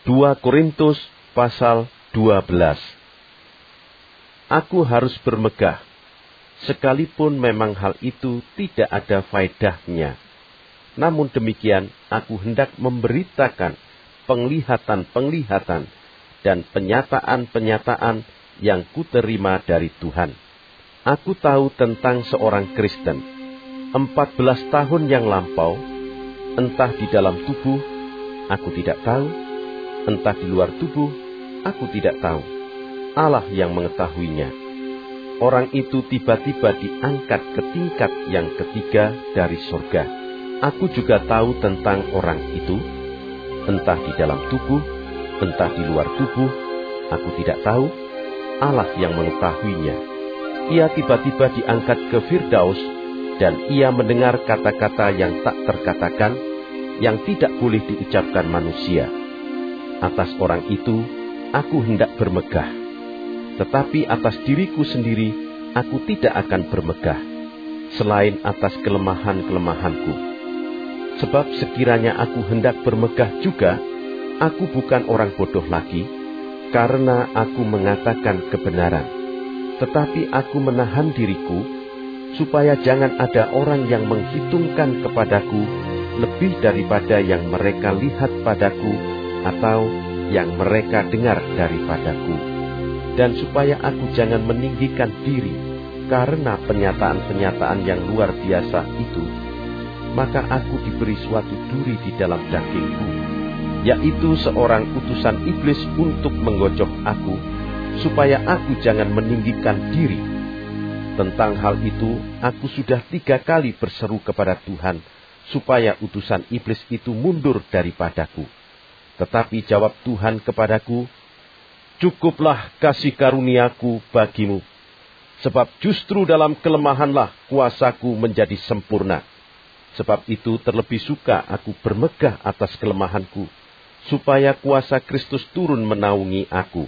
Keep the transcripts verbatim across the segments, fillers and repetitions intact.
dua Korintus pasal dua belas. Aku harus bermegah, sekalipun memang hal itu tidak ada faedahnya. Namun demikian, aku hendak memberitakan penglihatan-penglihatan dan penyataan-penyataan yang kuterima dari Tuhan. Aku tahu tentang seorang Kristen, empat belas tahun yang lampau, entah di dalam tubuh, aku tidak tahu, entah di luar tubuh, aku tidak tahu. Allah yang mengetahuinya. Orang itu tiba-tiba diangkat ke tingkat yang ketiga dari surga. Aku juga tahu tentang orang itu, entah di dalam tubuh, entah di luar tubuh, aku tidak tahu. Allah yang mengetahuinya. Ia tiba-tiba diangkat ke Firdaus, dan ia mendengar kata-kata yang tak terkatakan, yang tidak boleh diucapkan manusia. Atas orang itu, aku hendak bermegah. Tetapi atas diriku sendiri, aku tidak akan bermegah, selain atas kelemahan-kelemahanku. Sebab sekiranya aku hendak bermegah juga, aku bukan orang bodoh lagi, karena aku mengatakan kebenaran. Tetapi aku menahan diriku, supaya jangan ada orang yang menghitungkan kepadaku lebih daripada yang mereka lihat padaku, atau yang mereka dengar daripadaku. Dan supaya aku jangan meninggikan diri karena pernyataan-pernyataan yang luar biasa itu, maka aku diberi suatu duri di dalam dagingku, yaitu seorang utusan iblis untuk menggocok aku, supaya aku jangan meninggikan diri. Tentang hal itu, aku sudah tiga kali berseru kepada Tuhan, supaya utusan iblis itu mundur daripadaku. Tetapi jawab Tuhan kepadaku, cukuplah kasih karuniaku bagimu, sebab justru dalam kelemahanlah kuasaku menjadi sempurna. Sebab itu terlebih suka aku bermegah atas kelemahanku, supaya kuasa Kristus turun menaungi aku.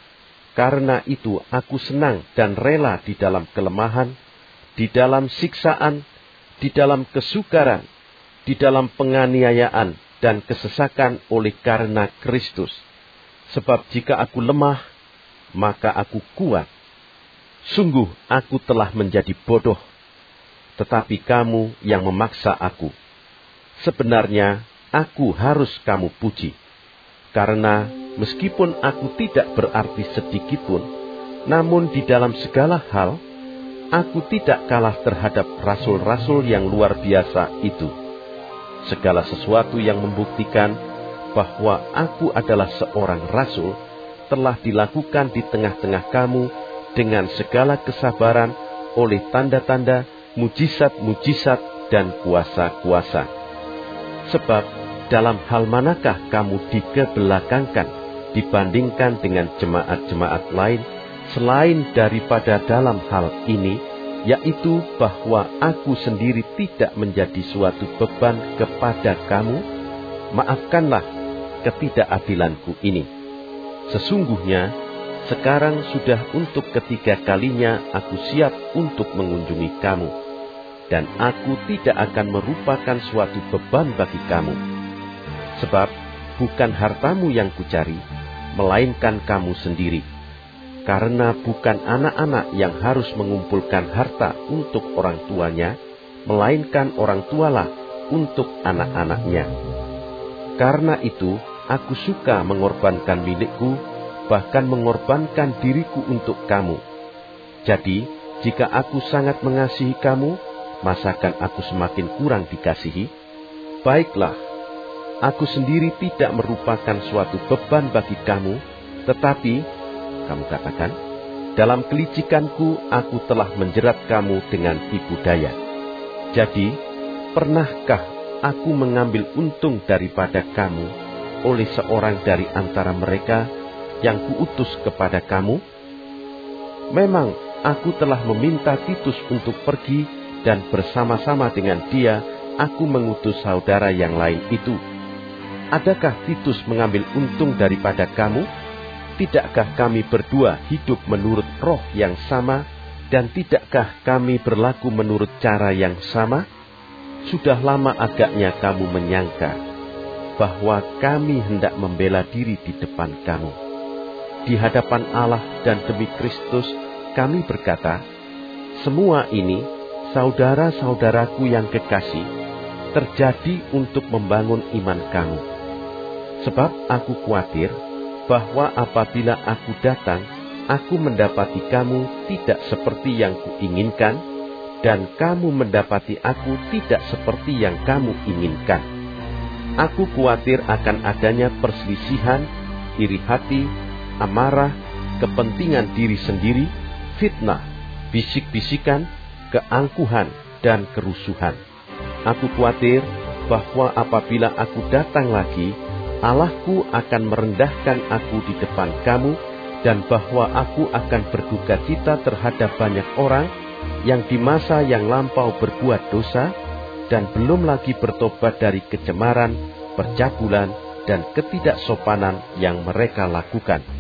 Karena itu aku senang dan rela di dalam kelemahan, di dalam siksaan, di dalam kesukaran, di dalam penganiayaan dan kesesakan oleh karena Kristus. Sebab jika aku lemah, maka aku kuat. Sungguh aku telah menjadi bodoh, tetapi kamu yang memaksa aku. Sebenarnya aku harus kamu puji, karena meskipun aku tidak berarti sedikitpun, namun di dalam segala hal, aku tidak kalah terhadap rasul-rasul yang luar biasa itu. Segala sesuatu yang membuktikan bahwa aku adalah seorang rasul, telah dilakukan di tengah-tengah kamu dengan segala kesabaran oleh tanda-tanda, mujizat-mujizat, dan kuasa-kuasa. Sebab dalam hal manakah kamu dikebelakangkan dibandingkan dengan jemaat-jemaat lain, selain daripada dalam hal ini, yaitu bahwa aku sendiri tidak menjadi suatu beban kepada kamu? Maafkanlah ketidakadilanku ini. Sesungguhnya, sekarang sudah untuk ketiga kalinya aku siap untuk mengunjungi kamu, dan aku tidak akan merupakan suatu beban bagi kamu. Sebab bukan hartamu yang kucari, melainkan kamu sendiri. Karena bukan anak-anak yang harus mengumpulkan harta untuk orang tuanya, melainkan orang tualah untuk anak-anaknya. Karena itu, aku suka mengorbankan milikku, bahkan mengorbankan diriku untuk kamu. Jadi, jika aku sangat mengasihi kamu, masakan aku semakin kurang dikasihi? Baiklah, aku sendiri tidak merupakan suatu beban bagi kamu, tetapi, kamu katakan, dalam kelicikanku aku telah menjerat kamu dengan tipu daya. Jadi, pernahkah aku mengambil untung daripada kamu oleh seorang dari antara mereka yang kuutus kepada kamu? Memang aku telah meminta Titus untuk pergi, dan bersama-sama dengan dia aku mengutus saudara yang lain itu. Adakah Titus mengambil untung daripada kamu? Tidakkah kami berdua hidup menurut roh yang sama, dan tidakkah kami berlaku menurut cara yang sama? Sudah lama agaknya kamu menyangka. bahwa kami hendak membela diri di depan kamu. Di hadapan Allah dan demi Kristus kami berkata, semua ini, saudara-saudaraku yang kekasih, terjadi untuk membangun iman kamu. Sebab aku khawatir bahwa apabila aku datang, aku mendapati kamu tidak seperti yang kuinginkan, dan kamu mendapati aku tidak seperti yang kamu inginkan. Aku khawatir akan adanya perselisihan, iri hati, amarah, kepentingan diri sendiri, fitnah, bisik-bisikan, keangkuhan, dan kerusuhan. Aku khawatir bahwa apabila aku datang lagi, Allahku akan merendahkan aku di depan kamu, dan bahwa aku akan berduka cita terhadap banyak orang yang di masa yang lampau berbuat dosa, dan belum lagi bertobat dari kecemaran, percabulan, dan ketidaksopanan yang mereka lakukan.